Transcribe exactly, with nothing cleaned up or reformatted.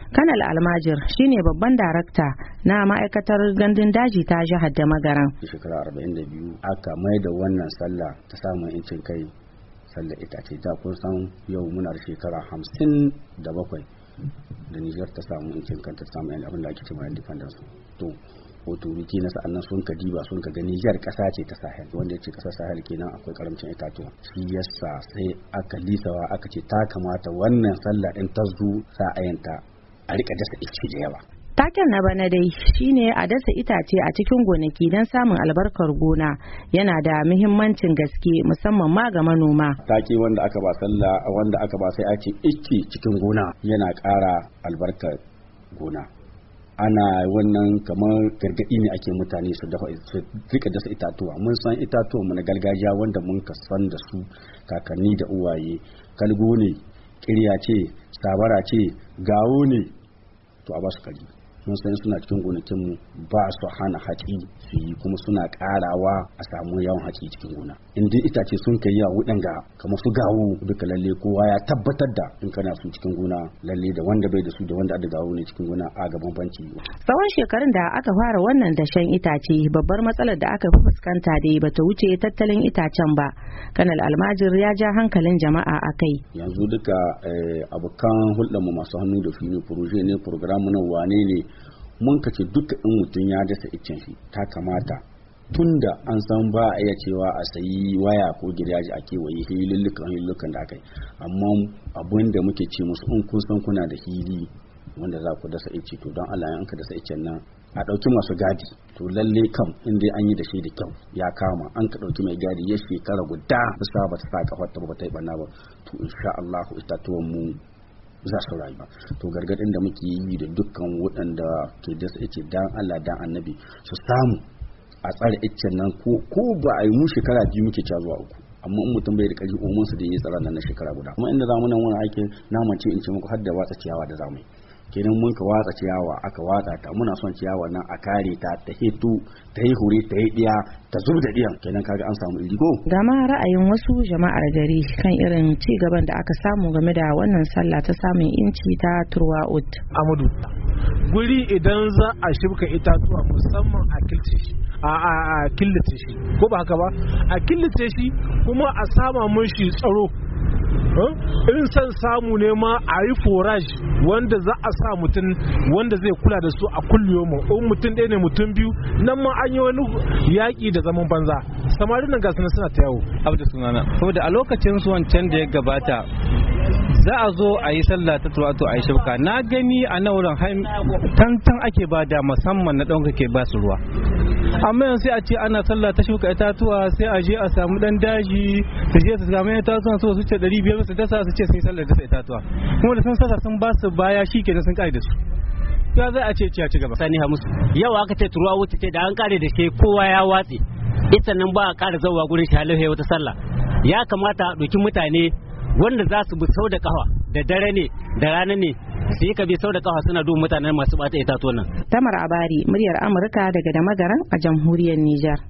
Kanal Almajir shine babban darakta na ma'aikatar gandun daji ta jihar da Magaran. Shekara arba'in da biyu aka mai da wannan sallah ta samun incin kai sallar itace. Da kun san yau muna da shekara hamsin da bakwai da Nijar ta samu incin kanta ta samu abin da ake cewa independence. To otoriti na sa'annan sun ka diba sun ka ga Nijar kasa ce ta Sahel, wanda ya ce kasar Sahel kenan akwai karamcin itatuwa. Shi yasa sai aka lisawa aka ce ta kamata wannan sallah din ta zo sa'ayanta a rika dasa ice da yawa. Taken na bana dai shine a dasa itace a cikin gonaki don samun albarkar gona, yana da muhimmancin gaske musamman ma ga manoma. Take wanda aka ba sallah wanda aka ba sai ake ice cikin gona yana ƙara albarkar gona. Ana wannan kamar gargaɗi ne ake mutane su dafa su rika dasa itatuwa. Mun san itatuwa mu na gargajiya wanda mun ka san da su kakanni da uwaye, kalgo ne, ƙirya ce, sabara ce, gawo ne, to a ba su kari. Mun san suna cikin gonakinmu ba su hana haƙi su yi, kuma suna ƙarawa a samu yawan haƙi cikin gona. In dai itace sun kai yawa waɗanga kamar su gawo duka lalle kowa ya tabbatar da in kana su cikin gona lalle da wanda bai da su da wanda da gawo ne cikin gona a gaban banki. Tsawon shekarun da aka fara wannan dashen itace, babbar matsalar da aka fi fuskanta dai bata wuce tattalin itacen ba. Kanal Almajir ya ja hankalin jama'a a kai. Yanzu duka abokan hulɗarmu masu hannu da fini proje ne program na wane ne mun kace duka in mutum ya dasa icen shi ta kamata tunda an san ba a iya cewa a sayi waya ko gidaje a kewaye hilullukan hilullukan da aka yi, amma abin da muke ce musu in kun san kuna da hili wanda za ku dasa ice to don Allah in ka dasa icen nan a ɗauki masu gadi, to lalle kam in dai an yi da shi da kyau ya kama an ka ɗauki mai gadi ya shekara guda bisa ba ta sa kafar ta ba ta yi ɓanna ba, to insha Allah itatuwan mu za su rayu. To gargadin da muke yi da dukkan waɗanda ke dasa ice dan Allah dan Annabi su samu a tsare icen nan ko ko ba a yi mu shekara biyu muke cewa zuwa uku, amma in mutum bai da ƙarfi umman su da yi tsara nan na shekara guda. Kuma inda zamu nan wani aikin naman ce in ce muku har da watsa ciyawa da zamu yi. Kenan mun ka watsa ciyawa aka watsa ta muna son ciyawa nan a kare ta ta hito ta yi hure ta yi diya ta zub da diyan, kenan kaga an samu irigo. Ga ma ra'ayin wasu jama'ar gari kan irin ci gaban da aka samu game da wannan sallah ta samun inci ta Turwa'ut. Amadu, guri idan za a shibka itatuwa musamman a kilce shi a a killace shi ko ba haka ba a killace shi kuma a sama mushi tsaro. Irin son samu ne ma a yi forage wanda za a sa mutum wanda zai kula da su a kullum. In mutum ɗaya ne mutum biyu nan ma an yi wani yaƙi da zaman banza. Samarin nan gasu suna ta yawo. Abdu sunana. Saboda a lokacin su wancan da ya gabata za a zo a yi sallah ta Turwa'ut a yi shibka, na gani a nan wurin tantan ake ba da musamman na ɗan ke ba su ruwa. Amma yanzu sai a ce ana sallah ta shuka itatuwa sai a je a samu dan daji su je su samu itatuwa su su ce ɗari biyar su dasa su ce sun yi sallar dasa itatuwa, kuma da sun sasa sun ba su baya shi ke da sun kare da su. Ya zai a ce ci gaba. Sani Hamisu, yau aka ce Turwa'ut ce da an kare da shi kowa ya watse, ita nan ba a kara zauwa gurin shi halayya wata sallah. Ya kamata a ɗauki mutane wanda za su bi sau da kafa da dare ne da rana ne su yi kabi sau da kafa suna duba mutanen masu bata itatuwan nan. Tamar Abari, muryar Amurka daga da Magaran a jamhuriyar Nijar.